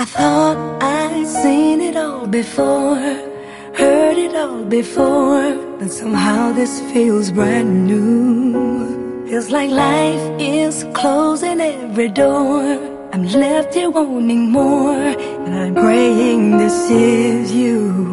I thought I'd seen it all before, heard it all before, but somehow this feels brand new. Feels like life is closing every door. I'm left here wanting more, and I'm praying this is you.